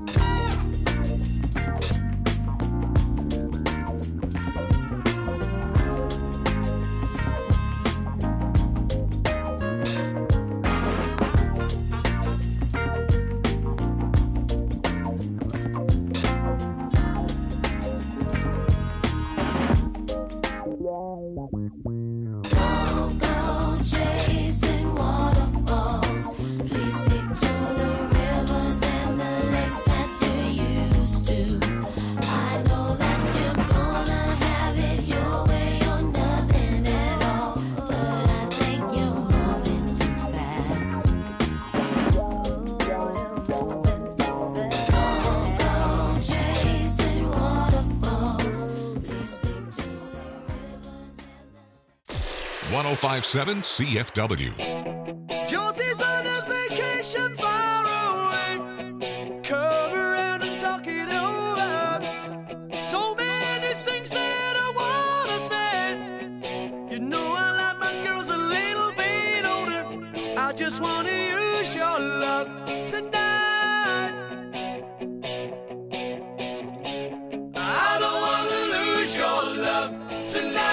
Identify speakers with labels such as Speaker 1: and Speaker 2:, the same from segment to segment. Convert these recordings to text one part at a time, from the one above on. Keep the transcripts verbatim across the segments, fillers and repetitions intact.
Speaker 1: one oh five point seven C F W.
Speaker 2: Josie's on a vacation far away. Come around and talk it over. So many things that I wanna say. You know I like my girls a little bit older. I just wanna use your love tonight. I don't wanna lose your love tonight.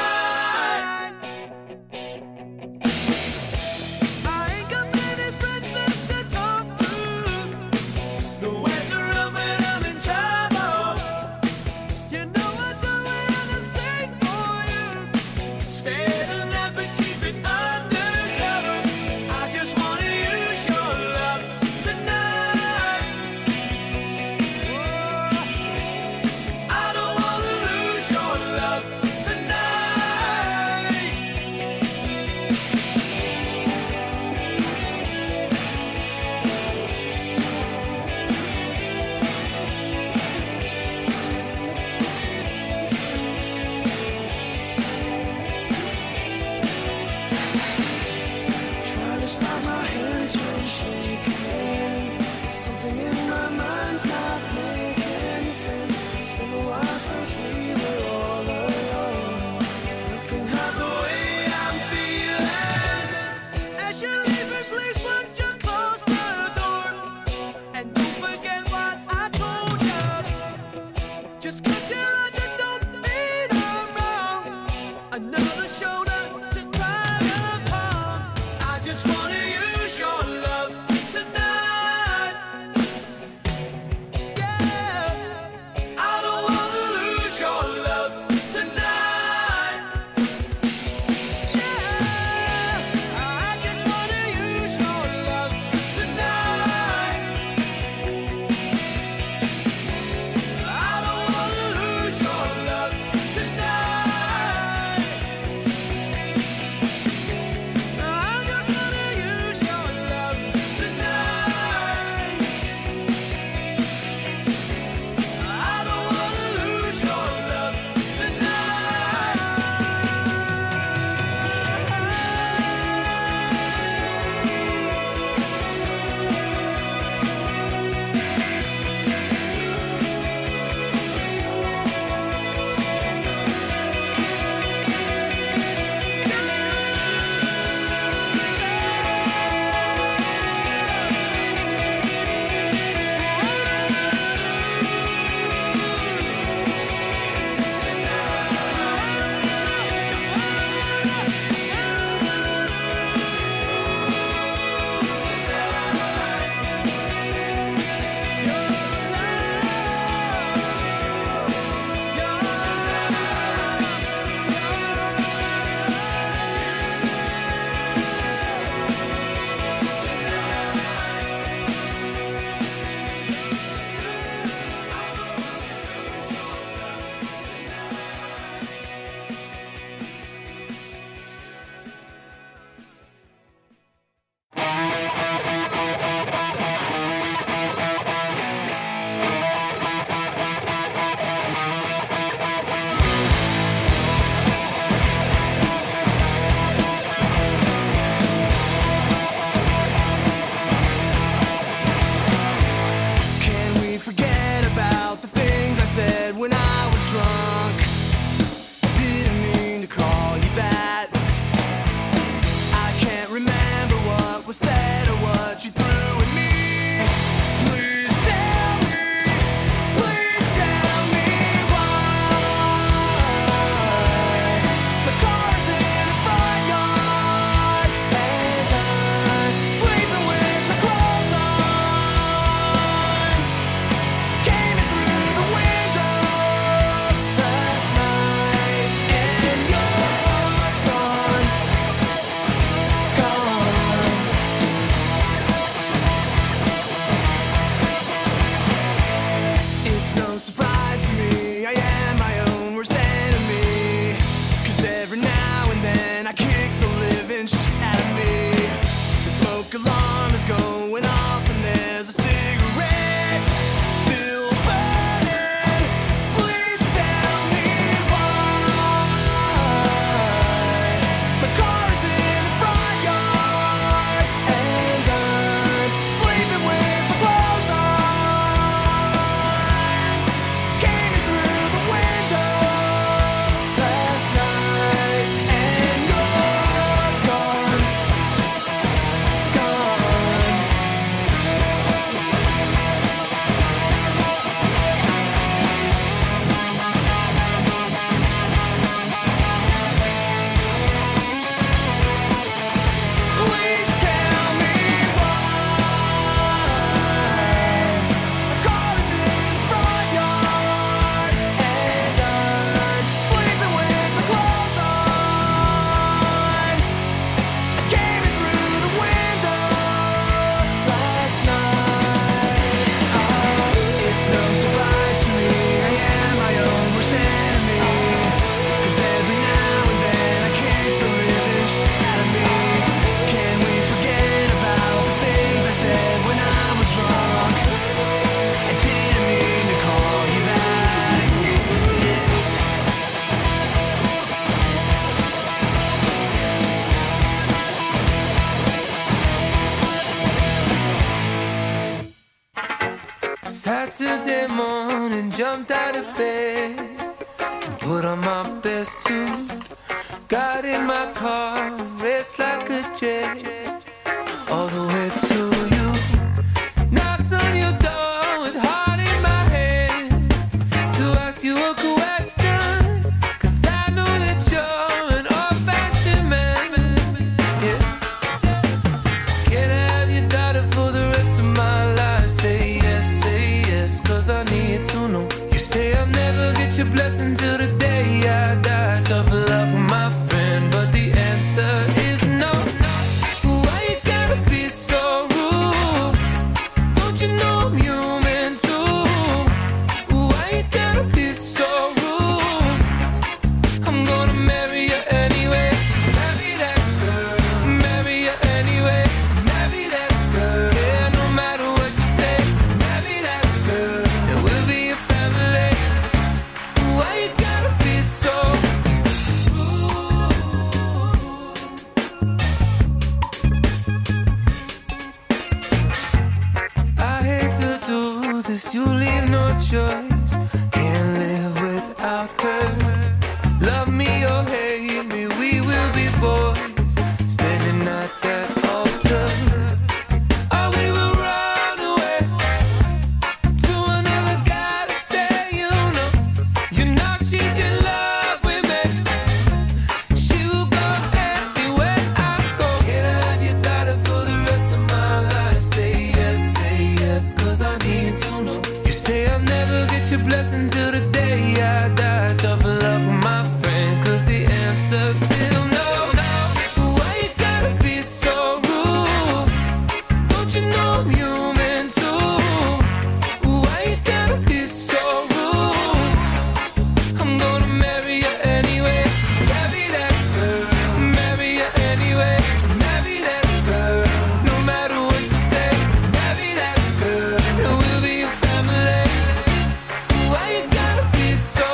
Speaker 3: Saturday morning, jumped out of bed and put on my best suit. Got in my car and raced like a jet all the way to you. Knocked on your door with heart in my hand to ask you a question, 'cause I know that you're an old-fashioned man. Yeah. Can I have your daughter for the rest of my life? Say yes, say yes, 'cause I need to know. You say I'll never get your blessing till the day I die. Tough luck, my friend, but the answer is no. Why you gotta be so rude? Don't you know I'm human too? Why you gotta be so rude? I'm gonna marry you anyway. Marry that girl. Marry you anyway. Marry that girl. Yeah, no matter what you say. Marry that girl. And we'll be a family. Why you gotta be so I hate to do this, you leave no choice. Can't live without her. Love me or hate me, we will be boys, standing at that altar. Or we will run away to another guy that say you know. You know she's in love with me. She will go anywhere I go. Can I have your daughter for the rest of my life? Say yes, say yes, 'cause I need to know. You say I'll never get your blessing till the day I die. Tough luck, my friend, 'cause the answer's still no. Why you gotta be so rude? Don't you know I'm human too? Why you gotta be so rude? I'm gonna marry you anyway. Marry that girl. Marry you anyway. Marry that girl. No matter what you say. Marry that girl. And we'll be a family. Why you gotta be so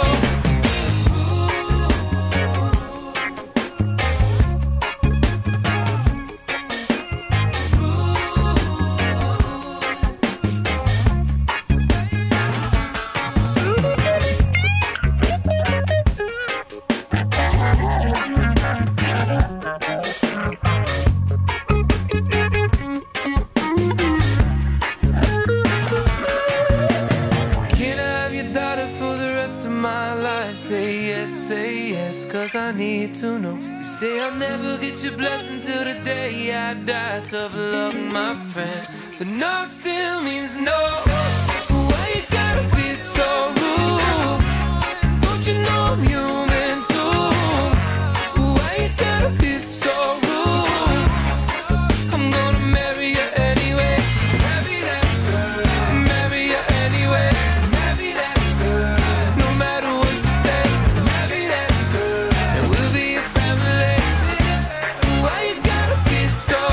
Speaker 3: Can I have your daughter for the rest of my life? Say yes, say yes, 'cause I need to know. You say I'll never get your blessing till the day I die. Tough luck, my friend, but no still means no. Why you gotta be so rude? Don't you know I'm human too? Why you gotta be so rude? I'm gonna marry you anyway. Marry that girl. Marry you anyway. Marry that girl. No matter what you say. Marry that girl. And we'll be a family. Why you gotta be so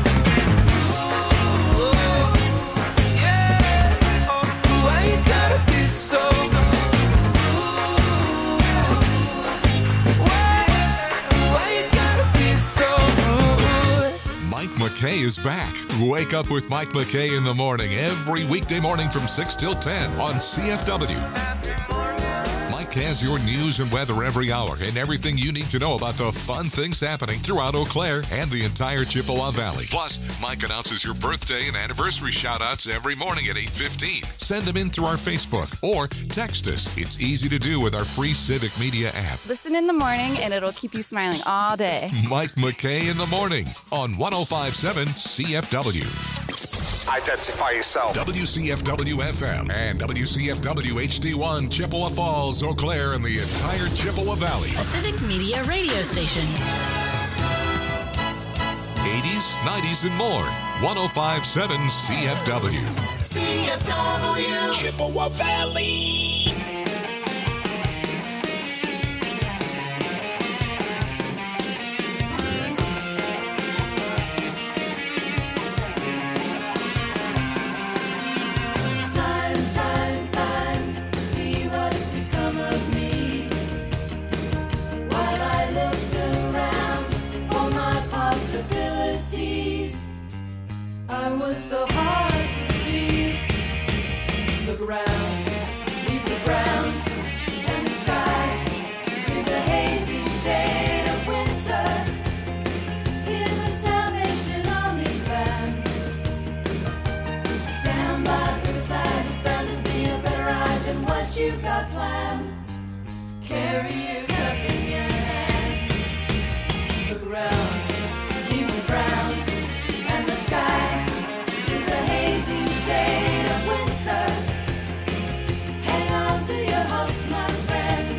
Speaker 3: yeah. Oh, why you gotta be so Why? Why you gotta be so rude?
Speaker 1: Mike McKay is back. Wake up with Mike McKay in the morning every weekday morning from six till ten on C F W. Mike has your news and weather every hour and everything you need to know about the fun things happening throughout Eau Claire and the entire Chippewa Valley. Plus, Mike announces your birthday and anniversary shout-outs every morning at eight fifteen. Send them in through our Facebook or text us. It's easy to do with our free Civic Media app.
Speaker 4: Listen in the morning and it'll keep you smiling all day.
Speaker 1: Mike McKay in the morning on one oh five point seven C F W.
Speaker 5: Identify yourself.
Speaker 1: W C F W F M and W C F W H D one, Chippewa Falls, Eau Claire, and the entire Chippewa Valley.
Speaker 6: A Civic Media radio station.
Speaker 1: eighties, nineties, and more. one oh five point seven C F W.
Speaker 6: C F W.
Speaker 7: Chippewa Valley.
Speaker 8: Time, time, time to see what's become of me. While I looked around for my possibilities, I was so hard to please. Look around. ground leaves are brown, and the sky is a hazy shade of winter. Here's the Salvation Army band. Down by the riverside is bound to be a better ride than what you've got planned. Carry your cup in your hand. Look around, leaves are brown, and the sky is a hazy shade of winter. Hang on to your hopes, my friend.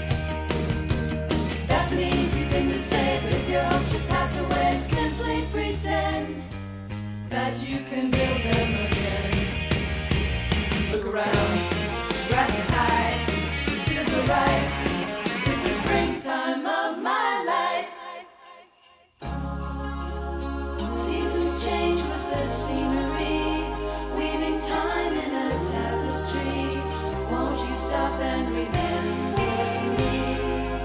Speaker 8: That's an easy thing to say, but if your hopes should pass away, simply pretend that you can build them again. Look around, grass is high, fields are ripe. It's the springtime of my life. Seasons change with the scenery, weaving time in a tapestry. Won't you stop and remember me?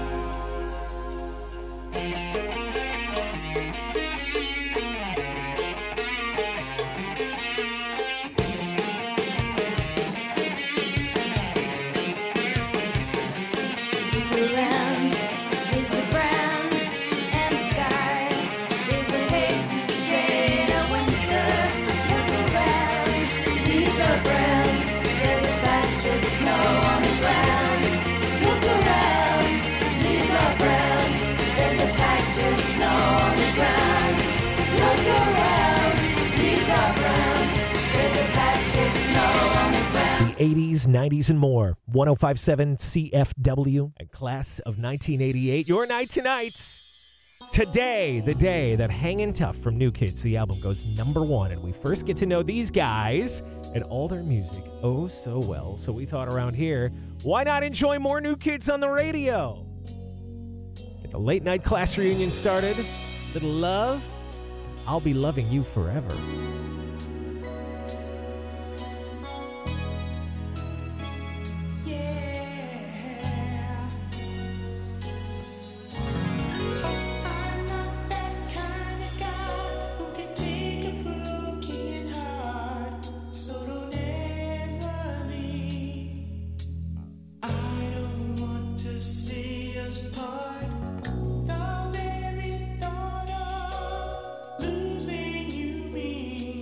Speaker 8: Look around, leaves are brown, and the sky is a hazy shade of winter. Look around, leaves are brown, there's a patch of snow on the ground. Look around, leaves are brown, there's a patch of snow on the ground. Look around, leaves are brown, there's a patch of snow on the ground.
Speaker 7: The eighties, nineties, and more. one oh five point seven C F W, a class of nineteen eighty-eight. Your night tonight. Today, the day that Hangin' Tough from New Kids, the album, goes number one. And we first get to know these guys and all their music oh so well. So we thought around here, why not enjoy more New Kids on the radio? Get the late night class reunion started. Little love. I'll be loving you forever.
Speaker 8: I'm not that kind of guy who can take a broken heart, so don't ever leave. I don't want to see us part. The very thought of losing you means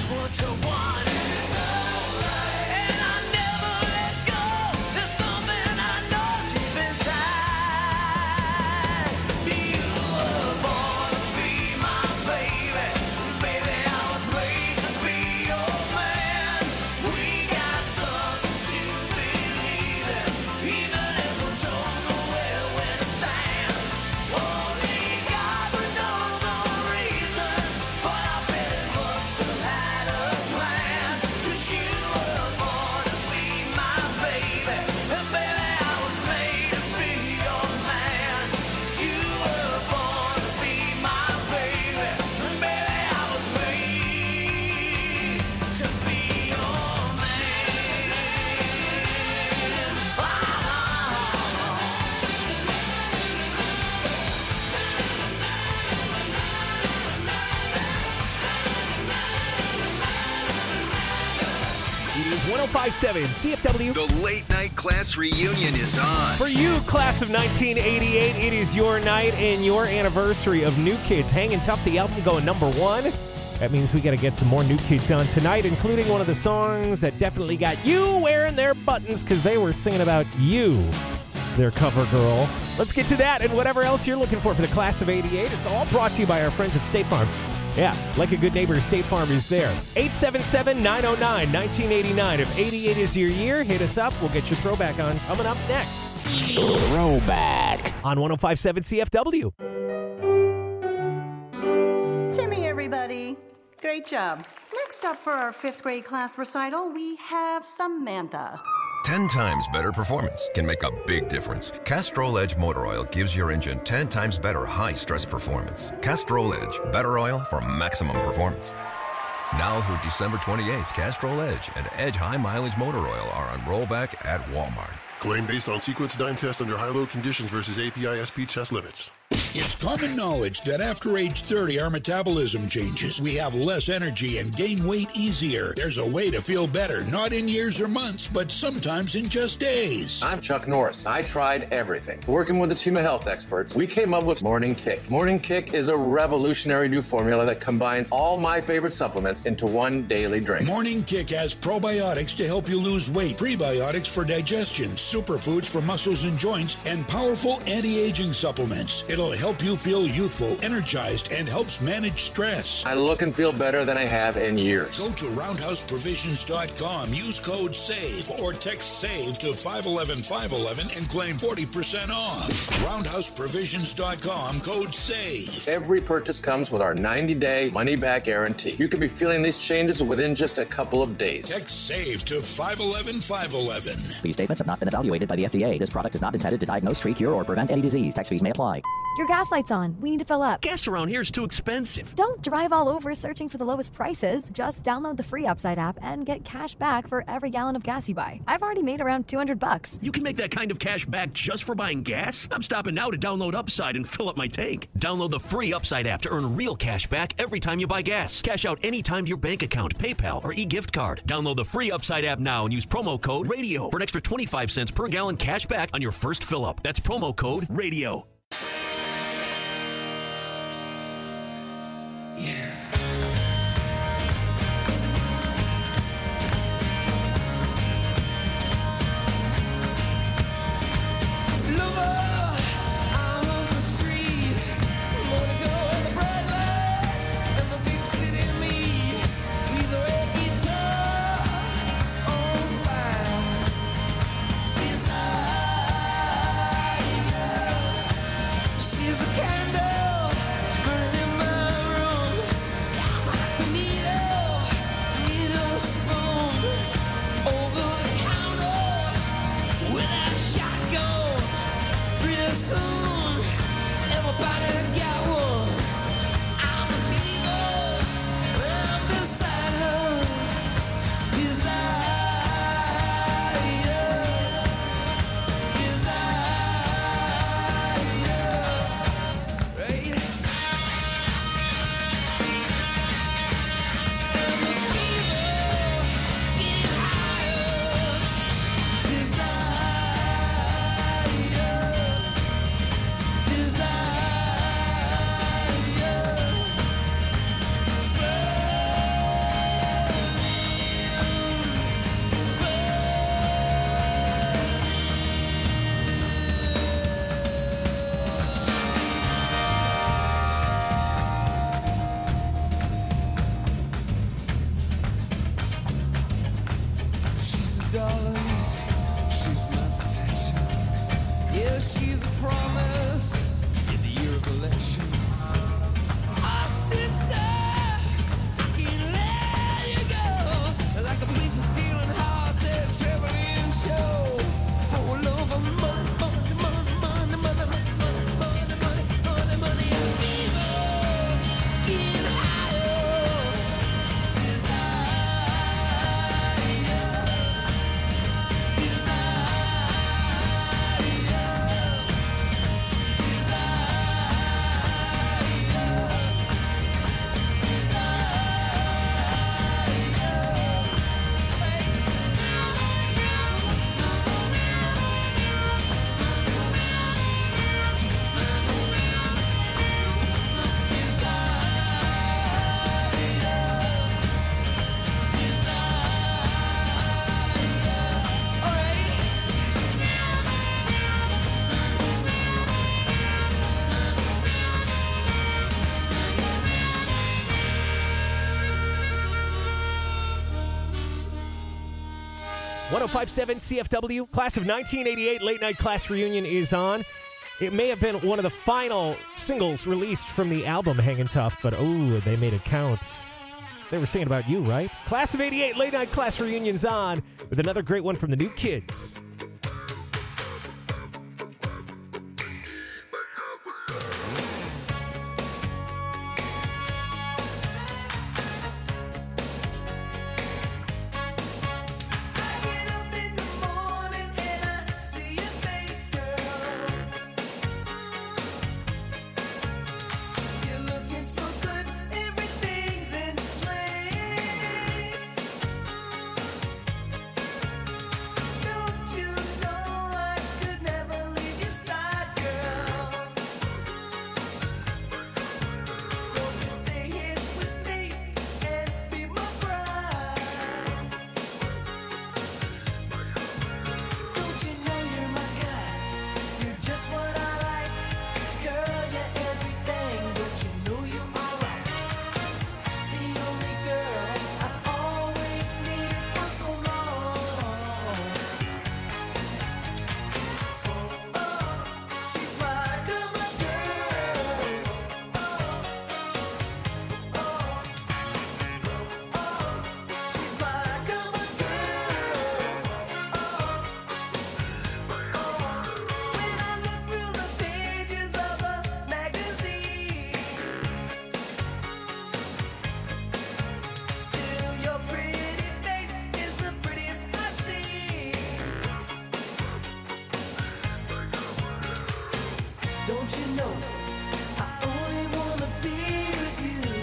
Speaker 2: one to one. And I never let go. There's something I know deep inside. You were born to be my baby. Baby, I was made to be your man. We got something to believe in, even if we don't know where we stand. Only God would know the reasons, but I bet it must have had a plan. 'Cause you were born to be my baby, and baby, I was made to be your man. You were born to be my baby, and baby, I was made to be your man. Ah.
Speaker 7: It is one oh five point seven C F W.
Speaker 9: The late night class reunion is on.
Speaker 7: For you, class of nineteen eighty-eight, it is your night and your anniversary of New Kids. Hanging Tough, the album going number one. That means we got to get some more New Kids on tonight, including one of the songs that definitely got you wearing their buttons because they were singing about you, their cover girl. Let's get to that and whatever else you're looking for for the class of eighty-eight. It's all brought to you by our friends at State Farm. Yeah, like a good neighbor, State Farm is there. eight seven seven, nine oh nine, nineteen eighty-nine. If eighty-eight is your year, hit us up. We'll get your throwback on coming up next. Throwback on one oh five point seven C F W.
Speaker 10: Timmy, everybody. Great job. Next up for our fifth grade class recital, we have Samantha.
Speaker 11: ten times better performance can make a big difference. Castrol Edge Motor Oil gives your engine ten times better high-stress performance. Castrol Edge, better oil for maximum performance. Now through December twenty-eighth, Castrol Edge and Edge High Mileage Motor Oil are on rollback at Walmart.
Speaker 12: Claim based on sequence nine test under high-load conditions versus A P I S P test limits.
Speaker 13: It's common knowledge that after age thirty, our metabolism changes. We have less energy and gain weight easier. There's a way to feel better, not in years or months, but sometimes in just days.
Speaker 14: I'm Chuck Norris. I tried everything. Working with a team of health experts, we came up with Morning Kick. Morning Kick is a revolutionary new formula that combines all my favorite supplements into one daily drink.
Speaker 13: Morning Kick has probiotics to help you lose weight, prebiotics for digestion, superfoods for muscles and joints, and powerful anti-aging supplements. It'll help you feel youthful, energized, and helps manage stress.
Speaker 14: I look and feel better than I have in years.
Speaker 13: Go to roundhouse provisions dot com, use code SAVE, or text SAVE to five one one, five one one and claim forty percent off. roundhouse provisions dot com, code SAVE.
Speaker 14: Every purchase comes with our ninety-day money-back guarantee. You could be feeling these changes within just a couple of days.
Speaker 13: Text SAVE to five one one, five one one.
Speaker 15: These statements have not been evaluated by the F D A. This product is not intended to diagnose, treat, cure, or prevent any disease. Tax fees may apply.
Speaker 16: Your gas light's on. We need to fill up.
Speaker 17: Gas around here is too expensive.
Speaker 16: Don't drive all over searching for the lowest prices. Just download the free Upside app and get cash back for every gallon of gas you buy. I've already made around two hundred bucks.
Speaker 17: You can make that kind of cash back just for buying gas? I'm stopping now to download Upside and fill up my tank. Download the free Upside app to earn real cash back every time you buy gas. Cash out anytime to your bank account, PayPal, or e-gift card. Download the free Upside app now and use promo code RADIO for an extra twenty-five cents per gallon cash back on your first fill up. That's promo code RADIO.
Speaker 7: ten fifty-seven C F W, class of nineteen eighty-eight, late night class reunion is on. It may have been one of the final singles released from the album Hangin' Tough, but oh, they made it count. They were singing about you, right? Class of eighty-eight, late night class reunion's on with another great one from the New Kids.
Speaker 2: Don't you know I only wanna be with you?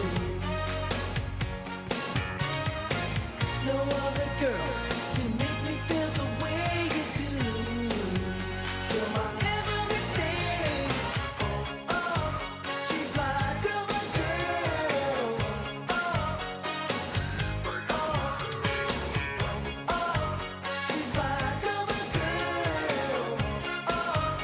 Speaker 2: No other girl can make me feel the way you do. You're my everything. Oh, oh, she's my cover girl. Oh, oh, oh, she's my cover girl. Oh.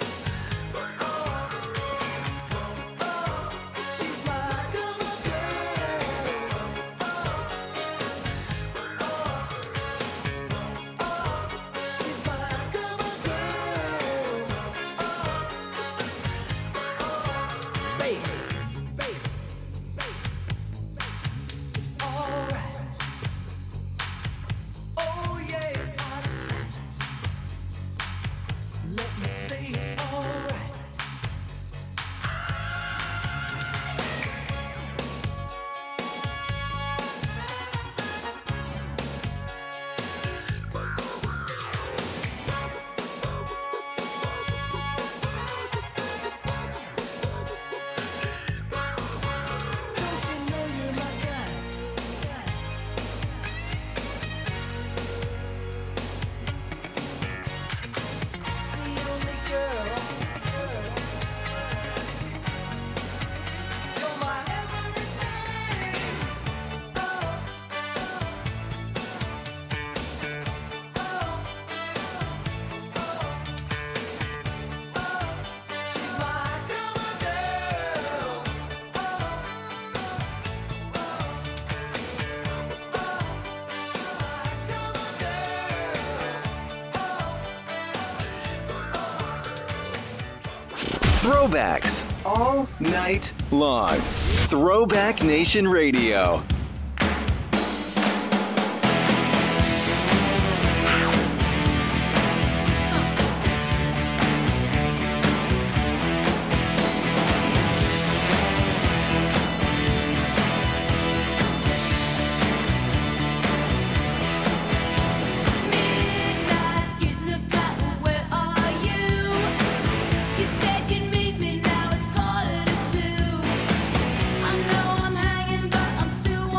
Speaker 18: Throwbacks all night long. Throwback Nation Radio.
Speaker 8: Still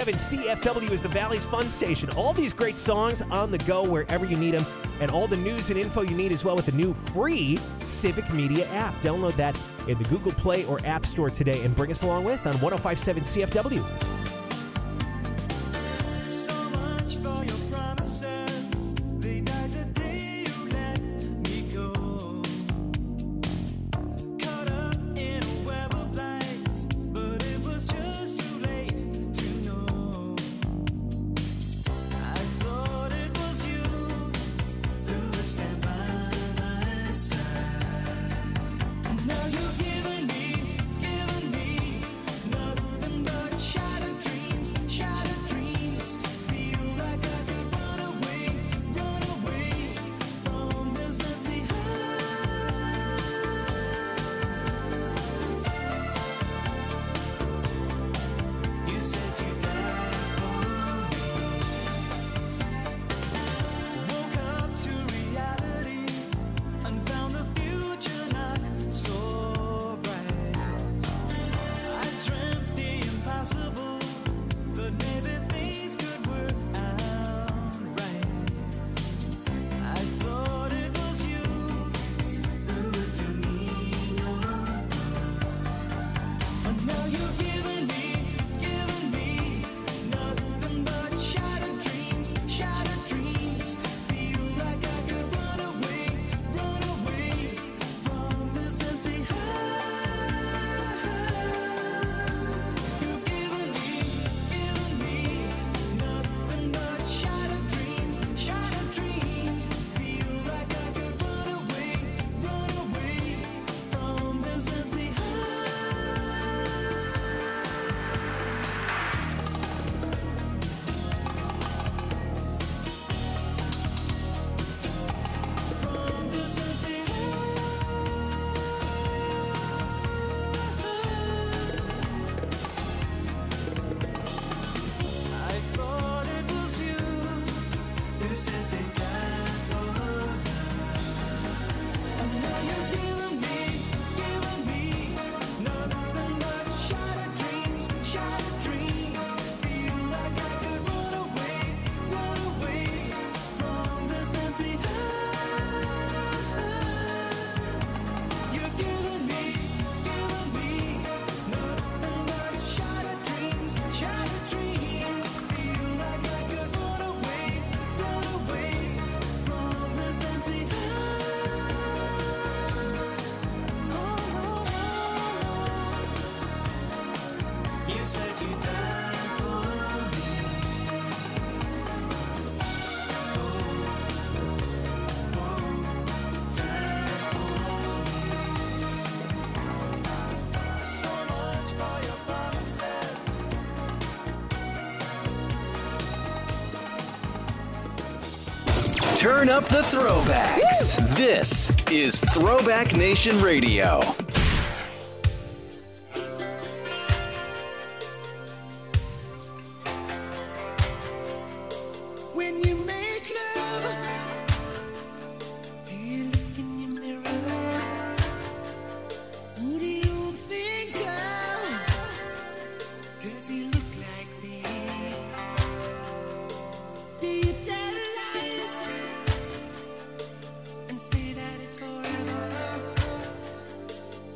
Speaker 7: seven C F W is the Valley's fun station. All these great songs on the go wherever you need them, and all the news and info you need as well with the new free Civic Media app. Download that in the Google Play or App Store today and bring us along with on one oh five point seven C F W.
Speaker 18: Turn up the throwbacks. Woo! This is Throwback Nation Radio.
Speaker 2: When you make love, do you look in your mirror? Who do you think of? Does he look like me? Do you tell lies and say that it's forever?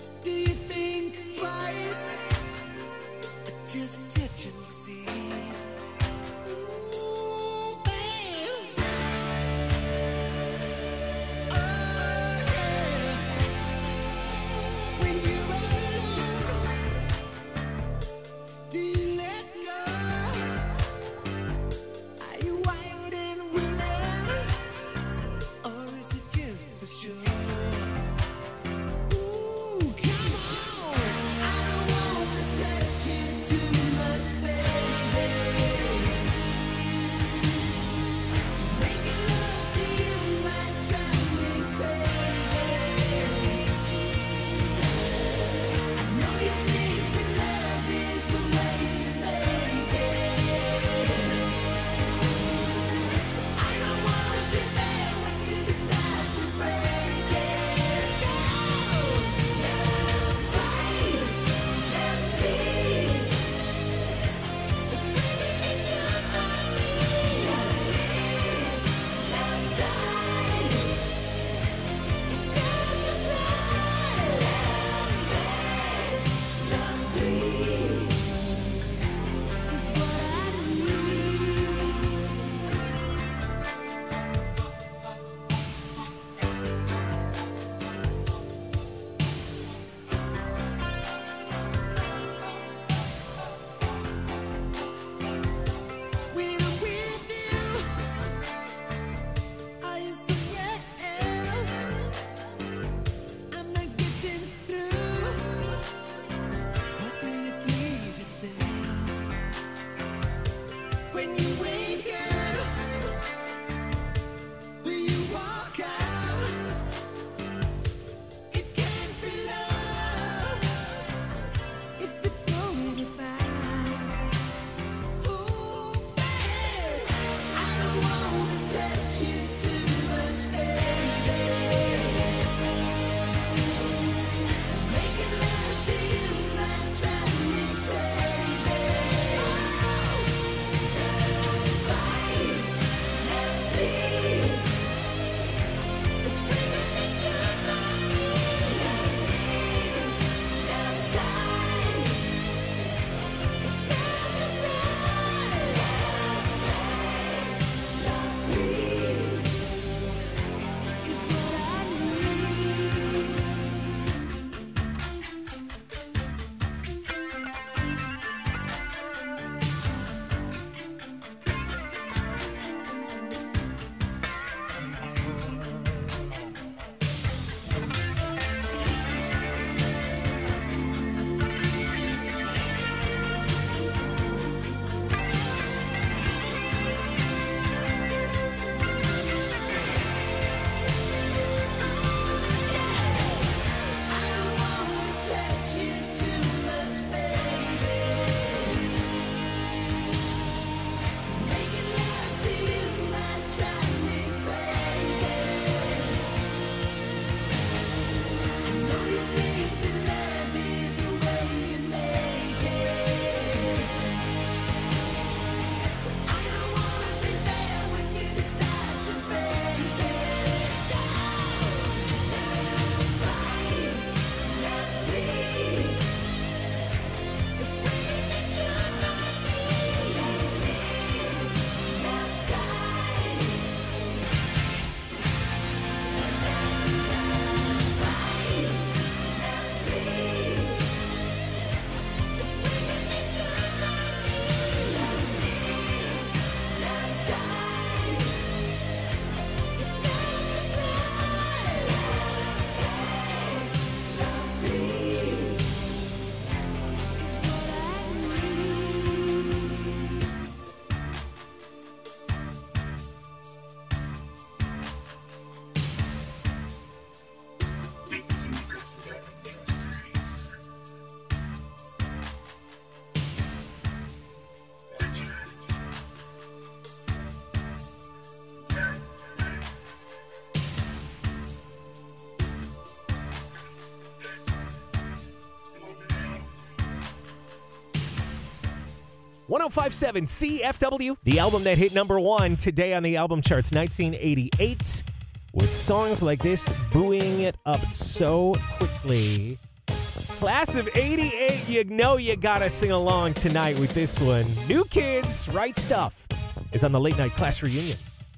Speaker 7: one oh five point seven C F W, the album that hit number one today on the album charts, nineteen eighty-eight, with songs like this booing it up so quickly. Class of eighty-eight, you know you gotta sing along tonight with this one. New Kids, Right Stuff is on the Late Night Class Reunion.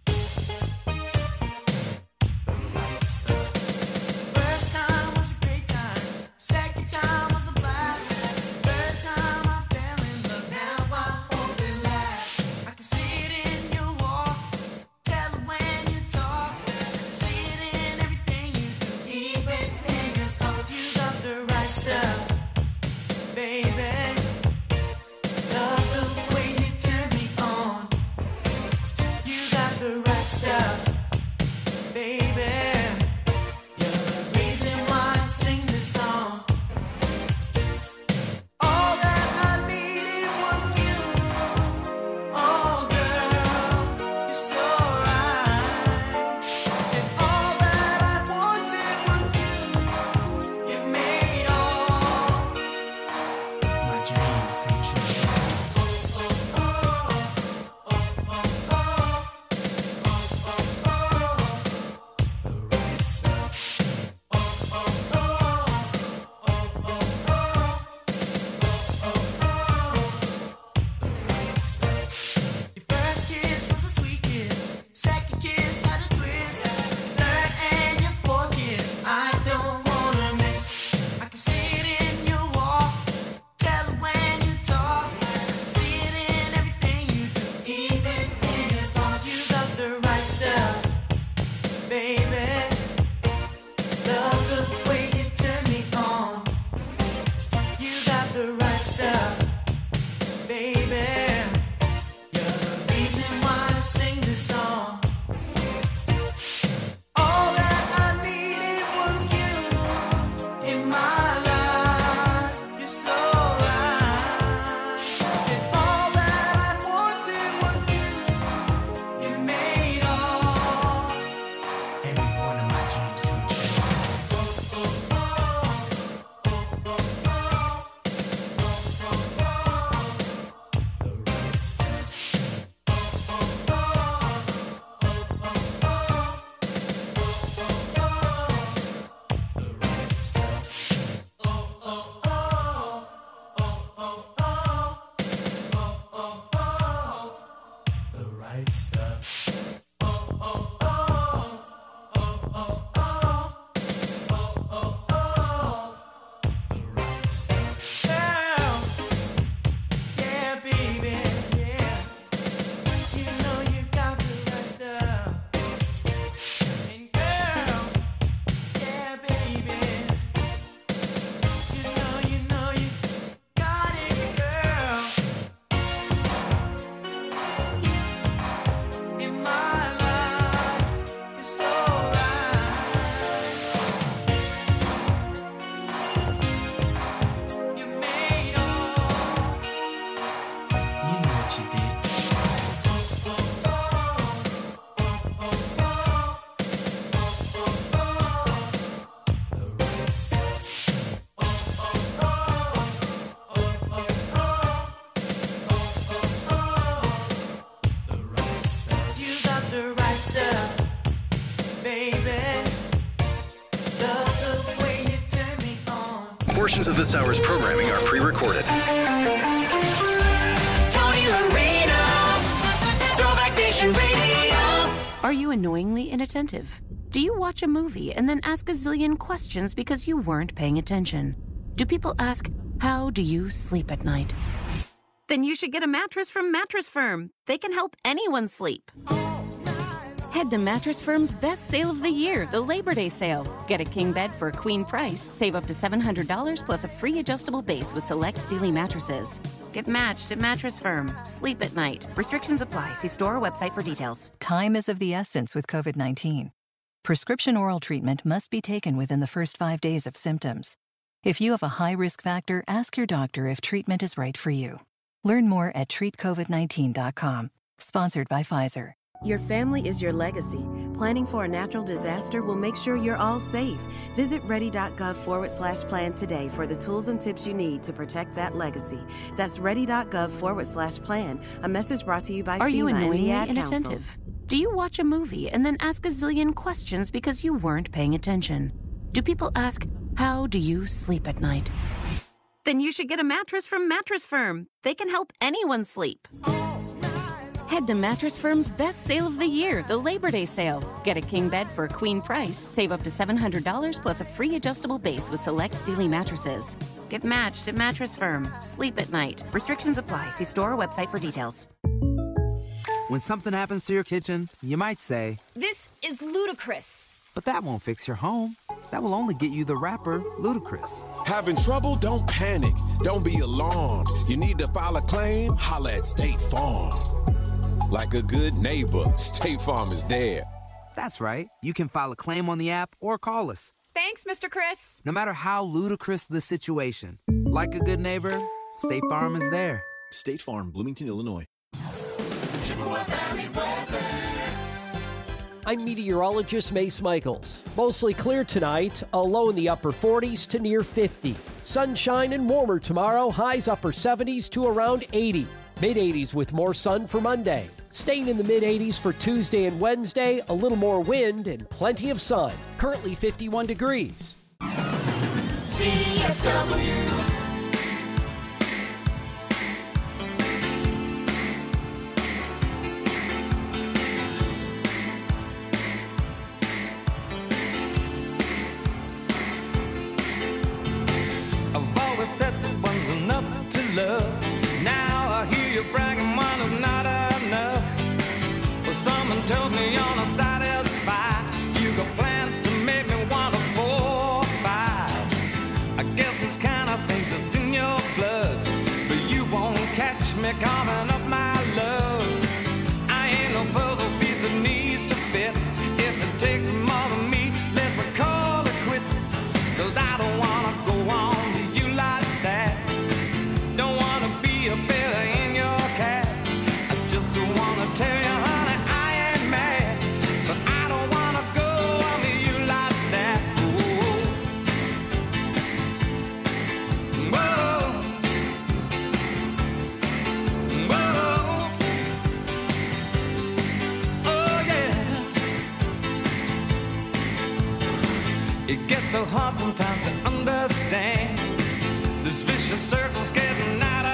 Speaker 18: Portions of this hour's programming are pre-recorded.
Speaker 6: Tony Lorena, Throwback Nation Radio.
Speaker 19: Are you annoyingly inattentive? Do you watch a movie and then ask a zillion questions because you weren't paying attention? Do people ask, how do you sleep at night? Then you should get a mattress from Mattress Firm. They can help anyone sleep. Head to Mattress Firm's best sale of the year, the Labor Day sale. Get a king bed for a queen price. Save up to seven hundred dollars plus a free adjustable base with select Sealy mattresses. Get matched at Mattress Firm. Sleep at night. Restrictions apply. See store or website for details.
Speaker 20: Time is of the essence with COVID nineteen. Prescription oral treatment must be taken within the first five days of symptoms. If you have a high risk factor, ask your doctor if treatment is right for you. Learn more at treat covid nineteen dot com. Sponsored by Pfizer.
Speaker 21: Your family is your legacy. Planning for a natural disaster will make sure you're all safe. Visit ready.gov forward slash plan today for the tools and tips you need to protect that legacy. That's ready.gov forward slash plan. A message brought to you by
Speaker 19: Are
Speaker 21: FEMA
Speaker 19: you
Speaker 21: and the
Speaker 19: annoyingly
Speaker 21: Ad Council.
Speaker 19: inattentive? Do you watch a movie and then ask a zillion questions because you weren't paying attention? Do people ask, how do you sleep at night? Then you should get a mattress from Mattress Firm. They can help anyone sleep. Head to Mattress Firm's best sale of the year, the Labor Day sale. Get a king bed for a queen price. Save up to seven hundred dollars plus a free adjustable base with select Sealy mattresses. Get matched at Mattress Firm. Sleep at night. Restrictions apply. See store or website for details.
Speaker 22: When something happens to your kitchen, you might say,
Speaker 23: "This is ludicrous."
Speaker 22: but that won't fix your home. That will only get you the rapper, Ludacris.
Speaker 24: Having trouble? Don't panic. Don't be alarmed. You need to file a claim? Holla at State Farm. Like a good neighbor, State Farm is there.
Speaker 22: That's right. You can file a claim on the app or call us.
Speaker 23: Thanks, Mister Chris.
Speaker 22: No matter how ludicrous the situation, like a good neighbor, State Farm is there.
Speaker 25: State Farm, Bloomington, Illinois.
Speaker 2: Chippewa Valley weather.
Speaker 26: I'm meteorologist Mace Michaels. Mostly clear tonight, a low in the upper forties to near fifty. Sunshine and warmer tomorrow, highs upper seventies to around eighty. mid eighties with more sun for Monday. Staying in the mid eighties for Tuesday and Wednesday, a little more wind and plenty of sun. Currently fifty-one degrees.
Speaker 2: C F W. I've always said that one's enough to love. Now I hear you bragging one is not enough. Well, someone tells me you're not satisfied. You got plans to make me want a four or five. I guess this kind of thing just in your blood, but you won't catch me coming up my love. I ain't no puzzle piece that needs to fit. If it takes more than me, let's call it quits. Cause I don't wanna go on to you like that. Don't wanna be a feather in your cap. I just don't wanna tell you, honey, I ain't mad, but I don't wanna go on to you like that. Whoa. Whoa. Whoa. Oh yeah. It gets so hard sometimes to understand. This vicious circle's getting out